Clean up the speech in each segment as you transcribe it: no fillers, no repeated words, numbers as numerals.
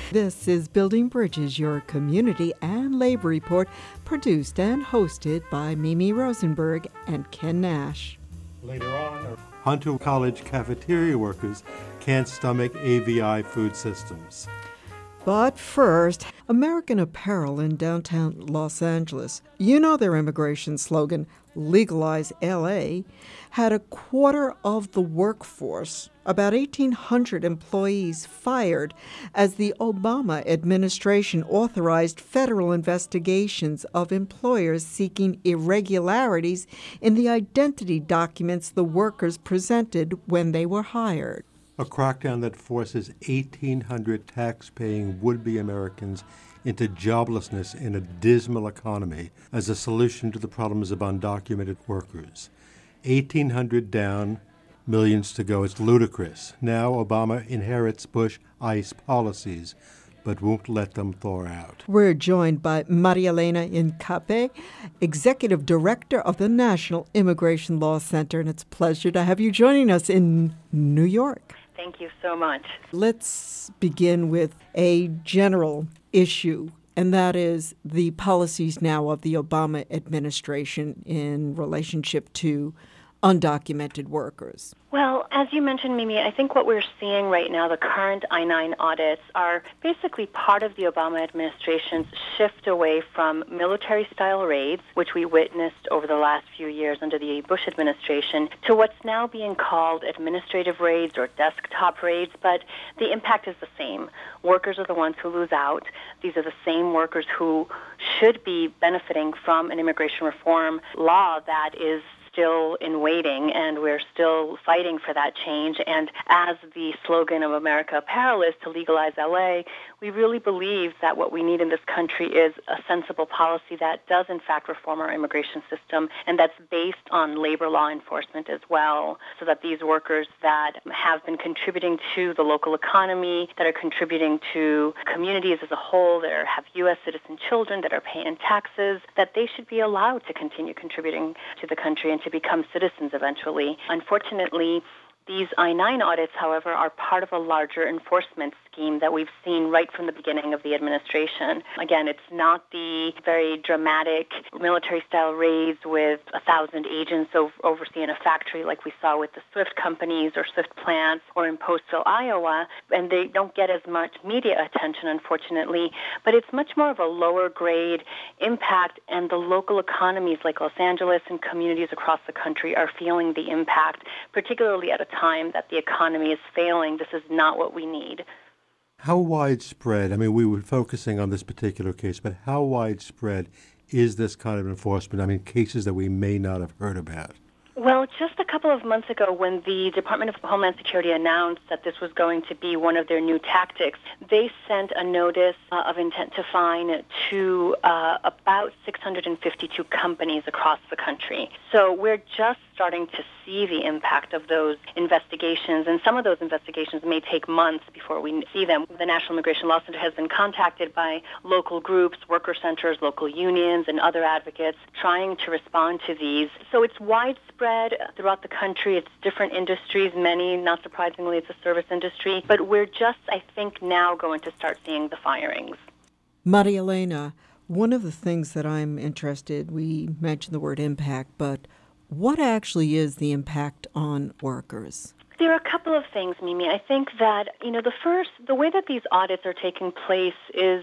This is Building Bridges, your community and labor report, produced and hosted by Mimi Rosenberg and Ken Nash. Later on, Hunter College cafeteria workers can't stomach AVI food systems. But first, American Apparel in downtown Los Angeles, you know their immigration slogan, Legalize LA, had a quarter of the workforce, about 1,800 employees, fired as the Obama administration authorized federal investigations of employers seeking irregularities in the identity documents the workers presented when they were hired. A crackdown that forces 1,800 tax-paying would-be Americans into joblessness in a dismal economy as a solution to the problems of undocumented workers. 1,800 down, millions to go. It's ludicrous. Now Obama inherits Bush ICE policies, but won't let them thaw out. We're joined by Maria Elena Incape, Executive Director of the National Immigration Law Center, and it's a pleasure to have you joining us in New York. Thank you so much. Let's begin with a general issue, and that is the policies now of the Obama administration in relationship to undocumented workers. Well, as you mentioned, Mimi, I think what we're seeing right now, the current I-9 audits, are basically part of the Obama administration's shift away from military-style raids, which we witnessed over the last few years under the Bush administration, to what's now being called administrative raids or desktop raids, but the impact is the same. Workers are the ones who lose out. These are the same workers who should be benefiting from an immigration reform law that is still in waiting, and we're still fighting for that change. And as the slogan of America Apparel is to legalize LA, we really believe that what we need in this country is a sensible policy that does in fact reform our immigration system, and that's based on labor law enforcement as well, so that these workers that have been contributing to the local economy, that are contributing to communities as a whole, that have U.S. citizen children, that are paying taxes, that they should be allowed to continue contributing to the country and to become citizens eventually. Unfortunately, these I-9 audits, however, are part of a larger enforcement scheme that we've seen right from the beginning of the administration. Again, it's not the very dramatic military-style raids with 1,000 agents overseeing a factory like we saw with the Swift companies or Swift plants or in Postville, Iowa, and they don't get as much media attention, unfortunately, but it's much more of a lower-grade impact, and the local economies like Los Angeles and communities across the country are feeling the impact, particularly at a time that the economy is failing. This is not what we need. How widespread, I mean, we were focusing on this particular case, but how widespread is this kind of enforcement? I mean, cases that we may not have heard about. Well, just a couple of months ago, when the Department of Homeland Security announced that this was going to be one of their new tactics, they sent a notice of intent to fine to about 652 companies across the country. So we're just starting to see the impact of those investigations, and some of those investigations may take months before we see them. The National Immigration Law Center has been contacted by local groups, worker centers, local unions, and other advocates trying to respond to these. So it's widespread throughout the country. It's different industries, many, not surprisingly, it's a service industry, but we're just, I think, now going to start seeing the firings. Maria Elena, one of the things that I'm interested, we mentioned the word impact, but what actually is the impact on workers? There are a couple of things, Mimi. I think that, the way that these audits are taking place is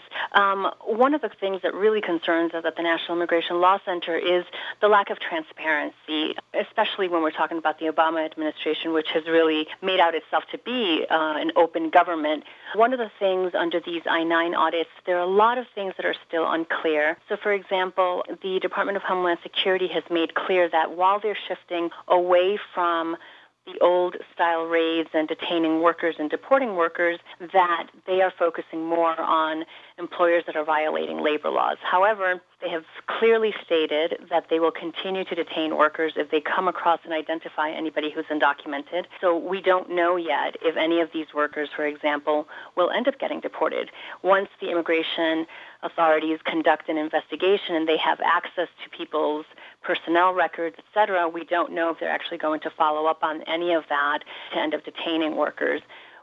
one of the things that really concerns us at the National Immigration Law Center is the lack of transparency, especially when we're talking about the Obama administration, which has really made out itself to be an open government. One of the things under these I-9 audits, there are a lot of things that are still unclear. So, for example, the Department of Homeland Security has made clear that while they're shifting away from the old-style raids and detaining workers and deporting workers, that they are focusing more on employers that are violating labor laws. However, they have clearly stated that they will continue to detain workers if they come across and identify anybody who's undocumented. So we don't know yet if any of these workers, for example, will end up getting deported. Once the immigration authorities conduct an investigation and they have access to people's personnel records, et cetera, we don't know if they're actually going to follow up on any of that to end up detaining workers.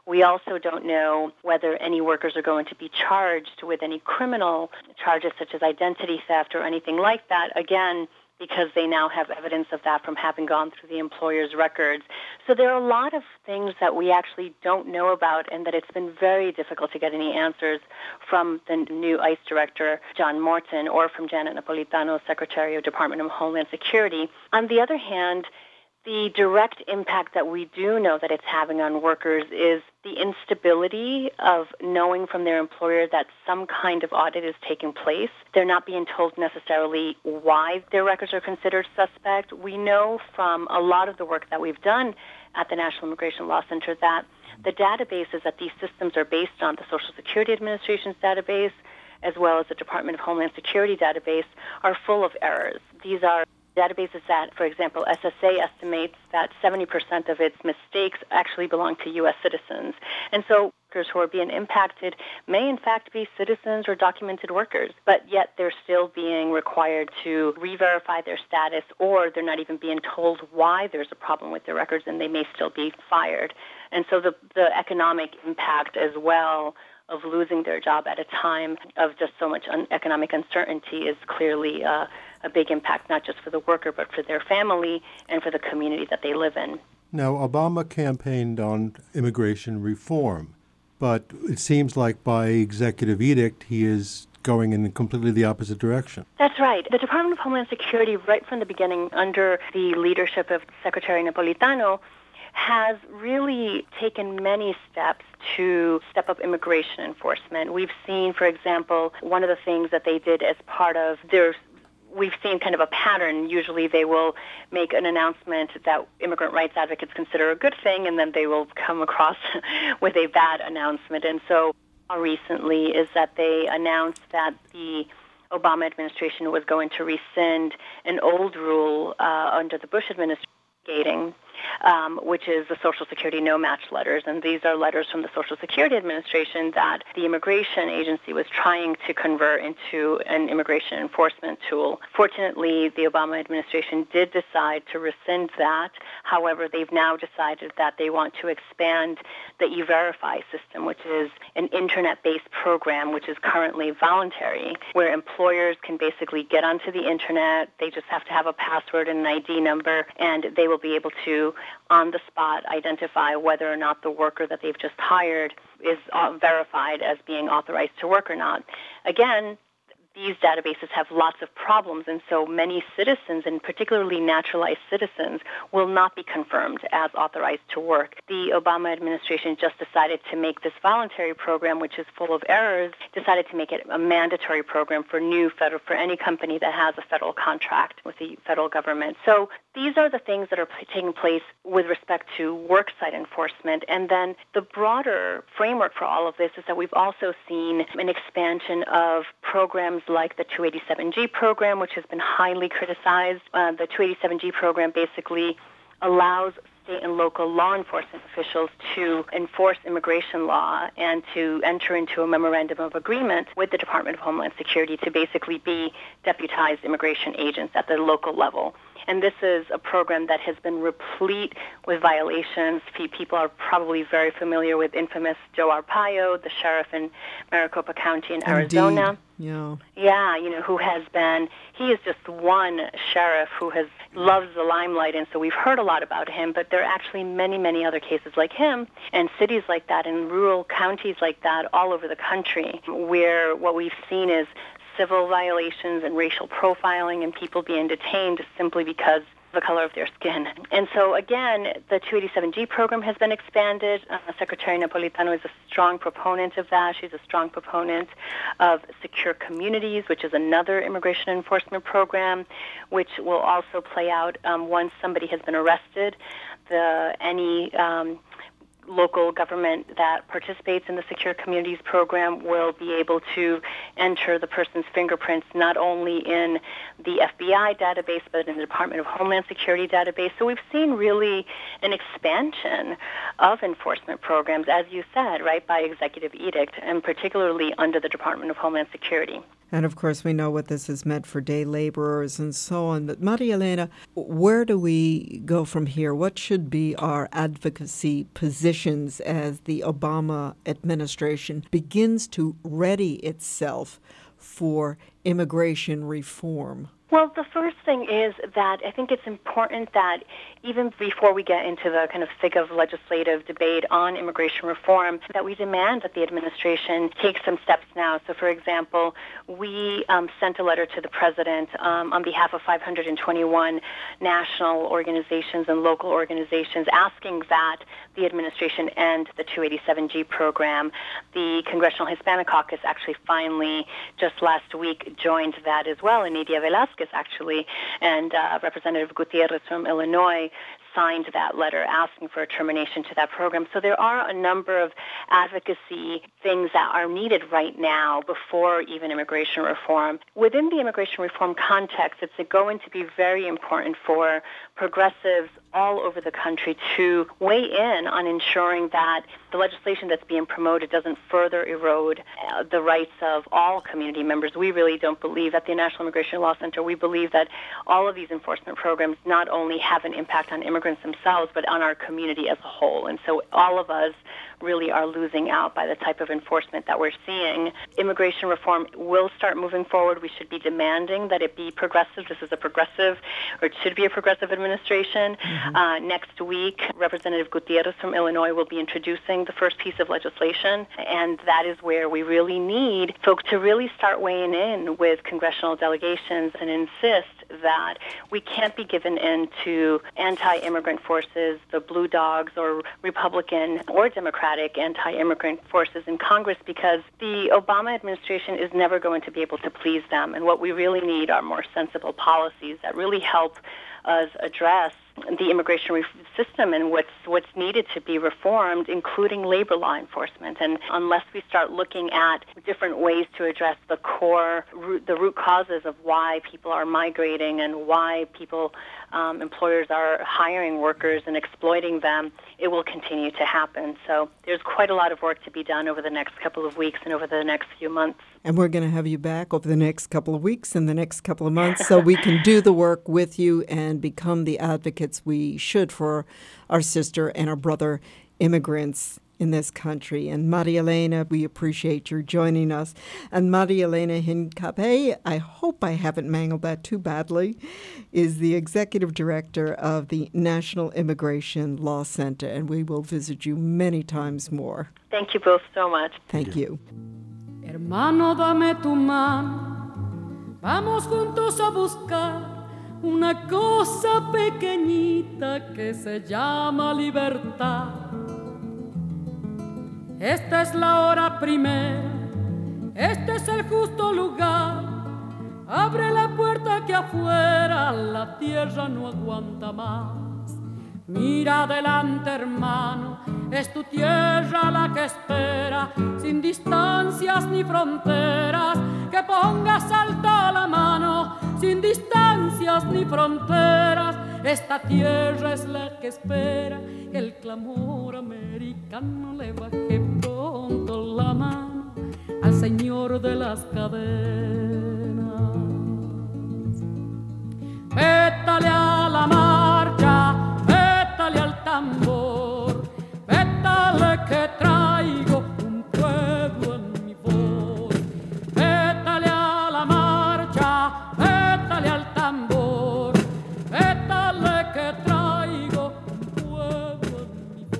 We also don't know whether any workers are going to be charged with any criminal charges such as identity theft or anything like that, again, because they now have evidence of that from having gone through the employer's records. So there are a lot of things that we actually don't know about and that it's been very difficult to get any answers from the new ICE director, John Morton, or from Janet Napolitano, Secretary of Department of Homeland Security. On the other hand, the direct impact that we do know that it's having on workers is the instability of knowing from their employer that some kind of audit is taking place. They're not being told necessarily why their records are considered suspect. We know from a lot of the work that we've done at the National Immigration Law Center that the databases that these systems are based on, the Social Security Administration's database, as well as the Department of Homeland Security database, are full of errors. These are databases that, for example, SSA estimates that 70% of its mistakes actually belong to U.S. citizens. And so workers who are being impacted may in fact be citizens or documented workers, but yet they're still being required to re-verify their status, or they're not even being told why there's a problem with their records and they may still be fired. And so the economic impact as well of losing their job at a time of just so much economic uncertainty is clearly a big impact, not just for the worker, but for their family and for the community that they live in. Now, Obama campaigned on immigration reform, but it seems like by executive edict, he is going in completely the opposite direction. That's right. The Department of Homeland Security, right from the beginning, under the leadership of Secretary Napolitano, has really taken many steps to step up immigration enforcement. We've seen, for example, one of the things that they did as part of we've seen kind of a pattern. Usually they will make an announcement that immigrant rights advocates consider a good thing, and then they will come across with a bad announcement. And so recently is that they announced that the Obama administration was going to rescind an old rule under the Bush administration, which is the Social Security no-match letters. And these are letters from the Social Security Administration that the immigration agency was trying to convert into an immigration enforcement tool. Fortunately, the Obama administration did decide to rescind that. However, they've now decided that they want to expand the E-Verify system, which is an internet-based program which is currently voluntary, where employers can basically get onto the internet. They just have to have a password and an ID number, and they will be able to on the spot identify whether or not the worker that they've just hired is verified as being authorized to work or not. Again, these databases have lots of problems, and so many citizens, and particularly naturalized citizens, will not be confirmed as authorized to work. The Obama administration just decided to make this voluntary program, which is full of errors, decided to make it a mandatory program for for any company that has a federal contract with the federal government. So these are the things that are taking place with respect to worksite enforcement. And then the broader framework for all of this is that we've also seen an expansion of programs like the 287G program, which has been highly criticized. The 287G program basically allows state and local law enforcement officials to enforce immigration law and to enter into a memorandum of agreement with the Department of Homeland Security to basically be deputized immigration agents at the local level. And this is a program that has been replete with violations. People are probably very familiar with infamous Joe Arpaio, the sheriff in Maricopa County in Arizona. Yeah. Yeah, he is just one sheriff who loves the limelight, and so we've heard a lot about him, but there are actually many, many other cases like him and cities like that and rural counties like that all over the country where what we've seen is civil violations and racial profiling and people being detained simply because of the color of their skin. And so, again, the 287G program has been expanded. Secretary Napolitano is a strong proponent of that. She's a strong proponent of Secure Communities, which is another immigration enforcement program, which will also play out once somebody has been arrested. Any local government that participates in the Secure Communities program will be able to enter the person's fingerprints not only in the FBI database but in the Department of Homeland Security database. So we've seen really an expansion of enforcement programs, as you said, right, by executive edict, and particularly under the Department of Homeland Security. And of course, we know what this has meant for day laborers and so on. But Maria Elena, where do we go from here? What should be our advocacy positions as the Obama administration begins to ready itself for immigration reform? Well, the first thing is that I think it's important that even before we get into the kind of thick of legislative debate on immigration reform, that we demand that the administration take some steps now. So, for example, we sent a letter to the president on behalf of 521 national organizations and local organizations asking that the administration end the 287G program. The Congressional Hispanic Caucus actually finally, just last week, joined that as well, and Nydia Velázquez actually, and Representative Gutierrez from Illinois signed that letter asking for a termination to that program. So there are a number of advocacy things that are needed right now before even immigration reform. Within the immigration reform context, it's going to be very important for progressives all over the country to weigh in on ensuring that the legislation that's being promoted doesn't further erode the rights of all community members. We really don't believe at the National Immigration Law Center, we believe that all of these enforcement programs not only have an impact on immigrants themselves, but on our community as a whole. And so all of us really are losing out by the type of enforcement that we're seeing. Immigration reform will start moving forward. We should be demanding that it be progressive. This is a progressive, or it should be a progressive administration. Next week, Representative Gutierrez from Illinois will be introducing the first piece of legislation, and that is where we really need folks to really start weighing in with congressional delegations and insist that we can't be given in to anti-immigrant forces, the blue dogs or Republican or Democratic anti-immigrant forces in Congress, because the Obama administration is never going to be able to please them. And what we really need are more sensible policies that really help us address the immigration system and what's needed to be reformed, including labor law enforcement. And unless we start looking at different ways to address the root causes of why people are migrating and why employers are hiring workers and exploiting them, it will continue to happen. So there's quite a lot of work to be done over the next couple of weeks and over the next few months. And we're going to have you back over the next couple of weeks and the next couple of months so we can do the work with you and become the advocates we should for our sister and our brother immigrants in this country. And Maria Elena, we appreciate your joining us. And Maria Elena Hincapé, I hope I haven't mangled that too badly, is the executive director of the National Immigration Law Center, and we will visit you many times more. Thank you both so much. Thank you. Hermano, dame tu mano, vamos juntos a buscar una cosa pequeñita que se llama libertad. Esta es la hora primera, este es el justo lugar. Abre la puerta que afuera la tierra no aguanta más. Mira adelante, hermano, es tu tierra la que espera, sin distancias ni fronteras, que pongas alta la mano, sin distancias ni fronteras. Esta tierra es la que espera que el clamor americano le baje pronto la mano al señor de las cadenas. Vétale a la marcha, vétale al tambor, vétale que traigo un pueblo en mi voz. Vétale a la marcha, vétale al tambor, vétale que traigo un pueblo en mi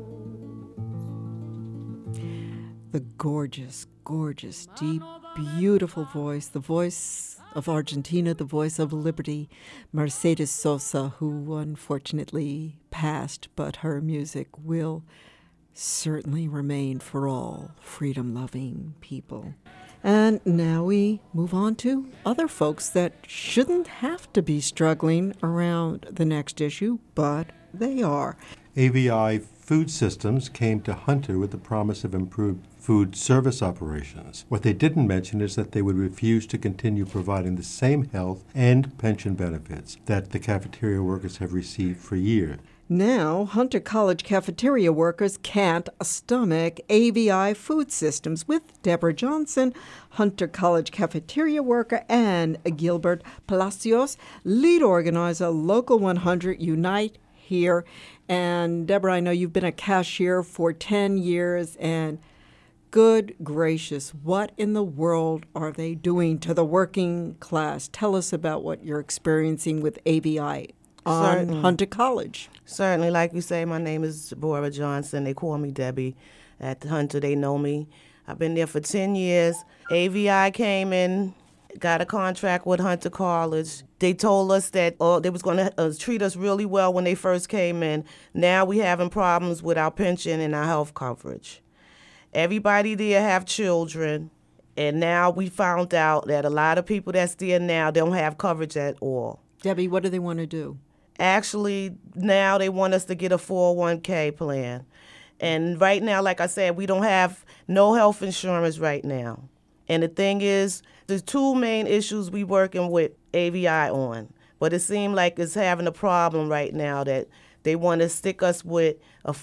voz. The gorgeous, gorgeous, deep, beautiful voice, the voice of Argentina, the voice of liberty, Mercedes Sosa, who unfortunately passed, but her music will certainly remain for all freedom-loving people. And now we move on to other folks that shouldn't have to be struggling around the next issue, but they are. AVI Food Systems came to Hunter with the promise of improved food service operations. What they didn't mention is that they would refuse to continue providing the same health and pension benefits that the cafeteria workers have received for years. Now, Hunter College cafeteria workers can't stomach ABI food systems. With Deborah Johnson, Hunter College cafeteria worker, and Gilbert Palacios, lead organizer, Local 100 Unite Here. And Deborah, I know you've been a cashier for 10 years, and good gracious, what in the world are they doing to the working class? Tell us about what you're experiencing with ABI on Certainly. Hunter College. Certainly, like you say, my name is Deborah Johnson. They call me Debbie. At Hunter, they know me. I've been there for 10 years. AVI came in, got a contract with Hunter College. They told us that they was going to treat us really well when they first came in. Now we having problems with our pension and our health coverage. Everybody there have children, and now we found out that a lot of people that's there now don't have coverage at all. Debbie, what do they want to do? Actually, now they want us to get a 401k plan. And right now, like I said, we don't have no health insurance right now. And the thing is, there's two main issues we working with AVI on. But it seems like it's having a problem right now that they want to stick us with a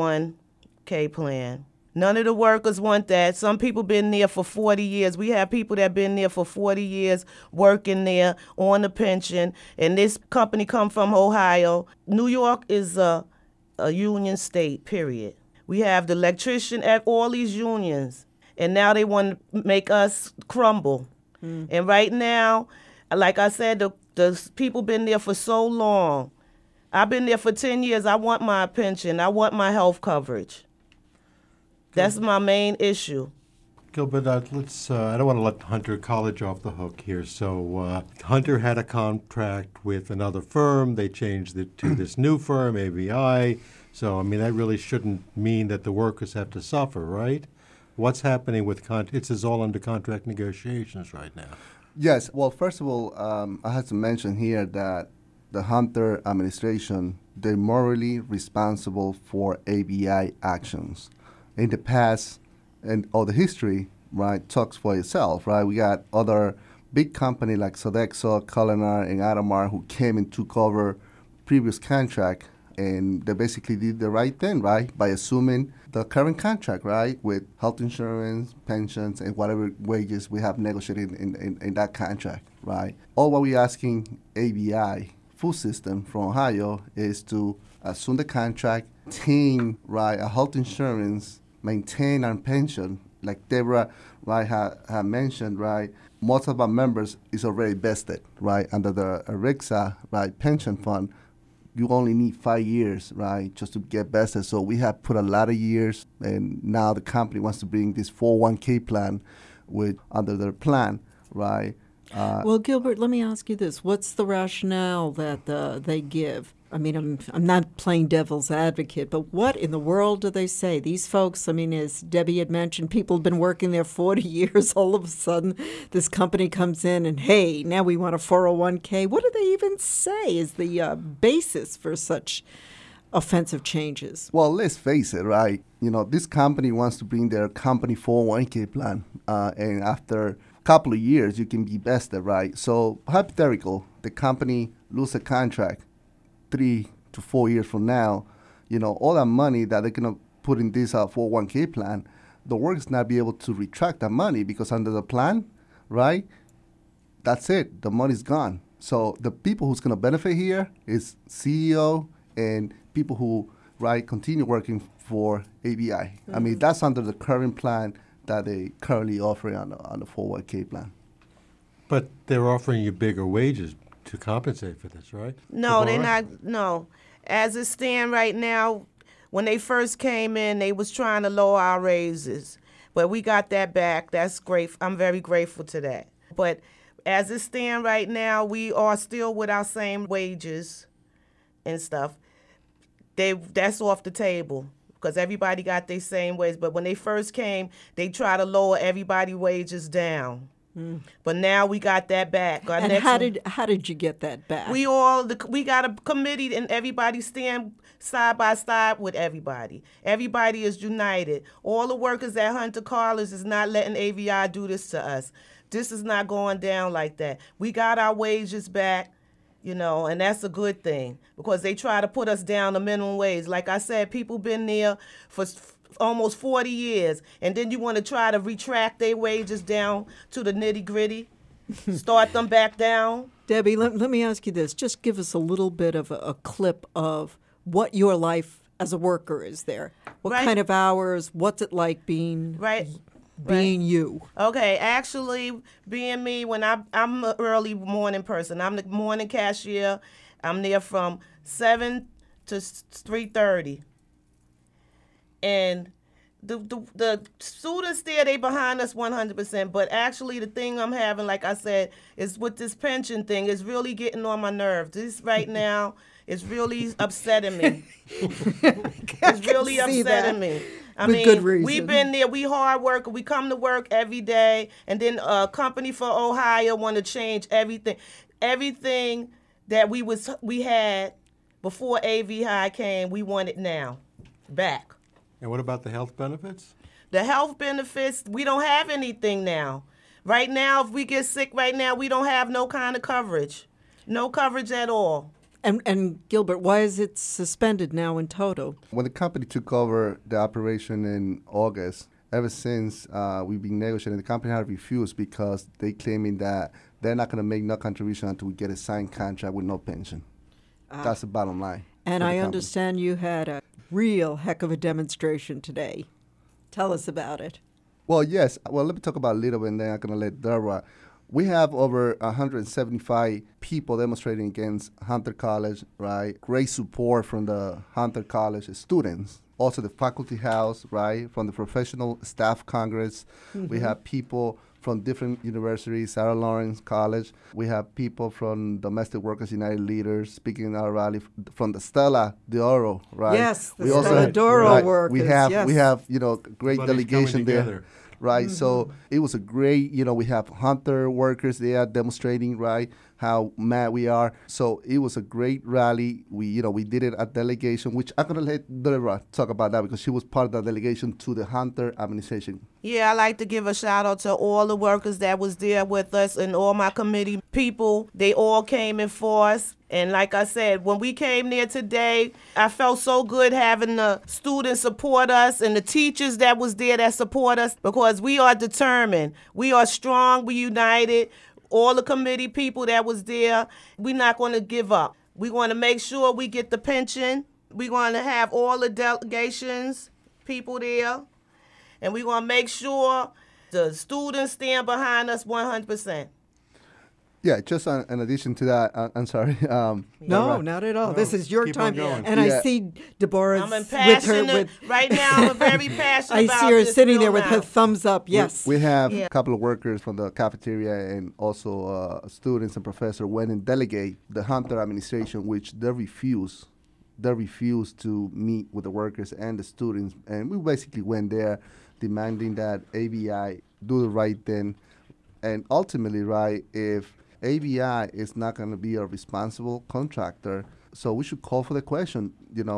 401k plan. None of the workers want that. Some people been there for 40 years. We have people that been there for 40 years working there on the pension. And this company come from Ohio. New York is a union state, period. We have the electrician at all these unions. And now they want to make us crumble. And right now, like I said, the people been there for so long. I've been there for 10 years. I want my pension. I want my health coverage. That's my main issue. Gilbert, let's. I don't want to let Hunter College off the hook here. So Hunter had a contract with another firm. They changed it to this new firm, AVI. So, I mean, that really shouldn't mean that the workers have to suffer, right? What's happening with it's all under contract negotiations right now. Yes. Well, first of all, I have to mention here that the Hunter administration, they're morally responsible for ABI actions. In the past and all the history, right, talks for itself, right? We got other big company like Sodexo, Culinar, and Atomar who came and took over previous contract, and they basically did the right thing, right, by assuming the current contract, right, with health insurance, pensions, and whatever wages we have negotiated in that contract, right? All what we're asking ABI food system from Ohio is to assume the contract, maintain, right, a health insurance, maintain our pension, like Deborah, right, had mentioned, right, most of our members is already vested, right, under the RICSA, right, pension fund. You only need 5 years, right, just to get vested. So we have put a lot of years, and now the company wants to bring this 401k plan under their plan, right? Well, Gilbert, let me ask you this. What's the rationale that they give? I mean, I'm not playing devil's advocate, but what in the world do they say? These folks, I mean, as Debbie had mentioned, people have been working there 40 years. All of a sudden, this company comes in and, hey, now we want a 401k. What do they even say is the basis for such offensive changes? Well, let's face it, right? You know, this company wants to bring their company 401k plan, and after couple of years, you can be vested, right? So hypothetical, the company lose a contract 3 to 4 years from now, you know, all that money that they're going to put in this 401k plan, the workers not be able to retract that money because under the plan, right, that's it. The money's gone. So the people who's going to benefit here is CEO and people who, right, continue working for ABI. Mm-hmm. I mean, that's under the current plan that they currently offering on the 401k plan. But they're offering you bigger wages to compensate for this, right? No, they're not. No. As it stands right now, when they first came in, they was trying to lower our raises. But we got that back. That's great. I'm very grateful to that. But as it stands right now, we are still with our same wages and stuff. That's off the table, because everybody got their same wages. But when they first came, they tried to lower everybody's wages down. Mm. But now we got that back. And how did you get that back? We got a committee, and everybody stand side by side with everybody. Everybody is united. All the workers at Hunter College is not letting AVI do this to us. This is not going down like that. We got our wages back. And that's a good thing because they try to put us down to minimum wage. Like I said, people been there for almost 40 years, and then you want to try to retract their wages down to the nitty gritty, start them back down. Debbie, let me ask you this. Just give us a little bit of a clip of what your life as a worker is there. What kind of hours? What's it like being you? Okay, actually, being me, when I'm an early morning person. I'm the morning cashier. I'm there from 7 to 3:30. And the students there, they behind us 100%. But actually, the thing I'm having, like I said, is with this pension thing, is really getting on my nerves. This right now is really upsetting me. It's really upsetting me. I mean, good reason. We've been there. We hard work. We come to work every day, and then a company for Ohio want to change everything. Everything that we had before AV High came, we want it now back. And what about the health benefits? The health benefits, we don't have anything now. Right now, if we get sick right now, we don't have no kind of coverage. No coverage at all. And Gilbert, why is it suspended now in total? When the company took over the operation in August, ever since we've been negotiating, the company had refused because they claiming that they're not going to make no contribution until we get a signed contract with no pension. That's the bottom line. And I understand you had a real heck of a demonstration today. Tell us about it. Well, yes. Well, let me talk about a little bit, and then I'm going to let Deborah. We have over 175 people demonstrating against Hunter College, right? Great support from the Hunter College students. Also the faculty house, right? From the Professional Staff Congress. Mm-hmm. We have people from different universities, Sarah Lawrence College. We have people from Domestic Workers United Leaders speaking in our rally from the Stella d'Oro, right? Yes, the Stella d'Oro workers. We have great delegation there. Together. Right, mm-hmm. So it was a great, we have Hunter workers there demonstrating, right, how mad we are. So it was a great rally. We did it at delegation, which I'm going to let Deborah talk about that because she was part of the delegation to the Hunter administration. Yeah, I like to give a shout out to all the workers that was there with us and all my committee people. They all came in force. And like I said, when we came there today, I felt so good having the students support us and the teachers that was there that support us because we are determined. We are strong. We united. All the committee people that was there, we're not going to give up. We're going to make sure we get the pension. We're going to have all the delegations, people there. And we're going to make sure the students stand behind us 100%. Yeah, just in addition to that, I'm sorry. No, not at all. No, this is your time. And Yeah. I see Deborah's I'm passionate. Right now, I'm very passionate about I see her this sitting there bill with her now. thumbs up. Yes. We have a couple of workers from the cafeteria and also students and professors went and delegate the Hunter administration, which they refused. They refused to meet with the workers and the students. And we basically went there demanding that ABI do the right thing. And ultimately, right, if ABI is not going to be a responsible contractor, so we should call for the question,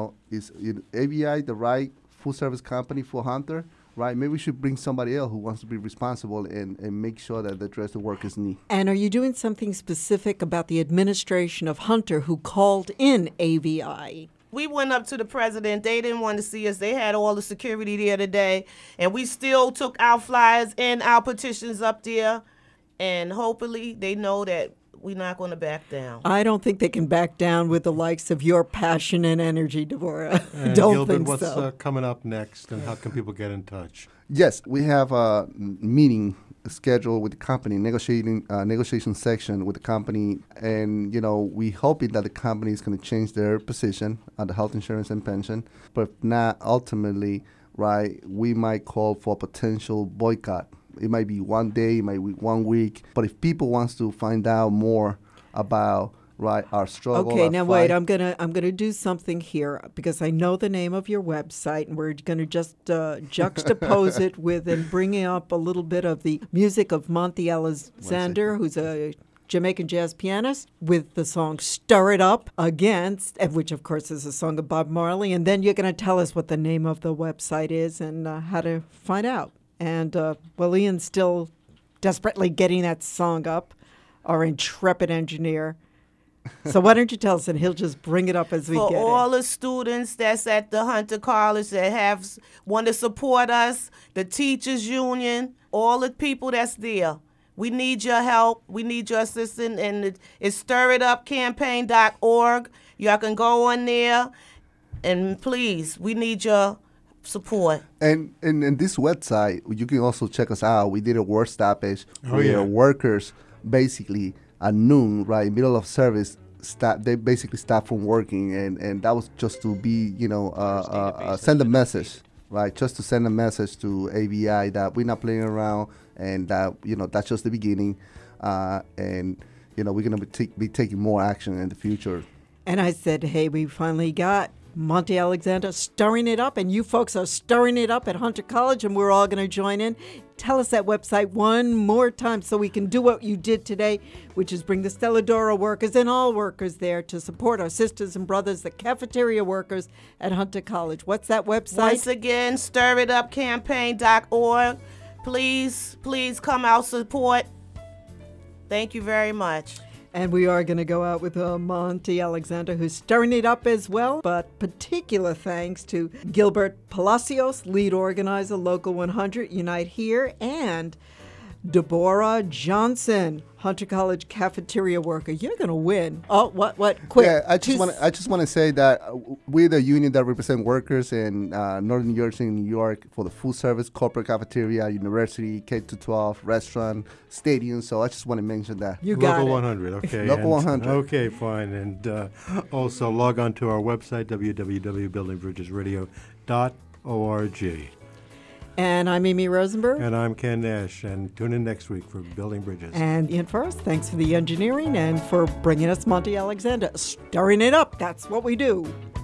is ABI the right full service company for Hunter, right? Maybe we should bring somebody else who wants to be responsible and make sure that they address the workers' need. And are you doing something specific about the administration of Hunter who called in ABI? We went up to the president. They didn't want to see us. They had all the security there today. And we still took our flyers and our petitions up there. And hopefully they know that we're not going to back down. I don't think they can back down with the likes of your passion and energy, Deborah. And Don't Gilbert, think what's so. coming up next, and how can people get in touch? Yes, we have a meeting scheduled with the company, negotiation section with the company, and we hoping that the company is going to change their position on the health insurance and pension, but if not, ultimately, right, we might call for a potential boycott. It might be one day, it might be 1 week, but if people wants to find out more about our struggle. Okay, our now fight. wait. I'm gonna do something here because I know the name of your website, and we're gonna just juxtapose it with and bring up a little bit of the music of Monty Alexander, who's a Jamaican jazz pianist, with the song "Stir It Up" which of course is a song of Bob Marley. And then you're gonna tell us what the name of the website is and how to find out. And Ian's still desperately getting that song up. Our intrepid engineer. So why don't you tell us, and he'll just bring it up as we For get all it. the students that's at the Hunter College that want to support us, the teachers union, all the people that's there. We need your help. We need your assistance. And it's stirritupcampaign.org. Y'all can go on there. And please, we need your support. And this website, you can also check us out. We did a work stoppage where yeah. workers basically at noon, right, middle of service, they basically stopped from working, and that was just to be, send a message, right, just to send a message to ABI that we're not playing around, and that, that's just the beginning, and, we're going to be taking more action in the future. And I said, hey, we finally got Monty Alexander stirring it up, and you folks are stirring it up at Hunter College, and we're all going to join in. Tell us that website one more time so we can do what you did today, which is bring the Stelladora workers and all workers there to support our sisters and brothers, the cafeteria workers at Hunter College. What's that website? Once again, stirritupcampaign.org. Please come out, support. Thank you very much. And we are going to go out with Monty Alexander, who's stirring it up as well. But particular thanks to Gilbert Palacios, lead organizer, Local 100, Unite Here, and Deborah Johnson, Hunter College cafeteria worker. You're going to win. Oh, what? Quick. Yeah, I just want to say that we're the union that represent workers in Northern New Jersey and New York for the full service corporate cafeteria, university, K-12, restaurant, stadium. So I just want to mention that. You got Local it. 100, okay. Local 100. Okay, fine. And also log on to our website, www.buildingbridgesradio.org. And I'm Amy Rosenberg. And I'm Ken Nash, and tune in next week for Building Bridges. And Ian Forrest, thanks for the engineering and for bringing us Monty Alexander. Stirring it up, that's what we do.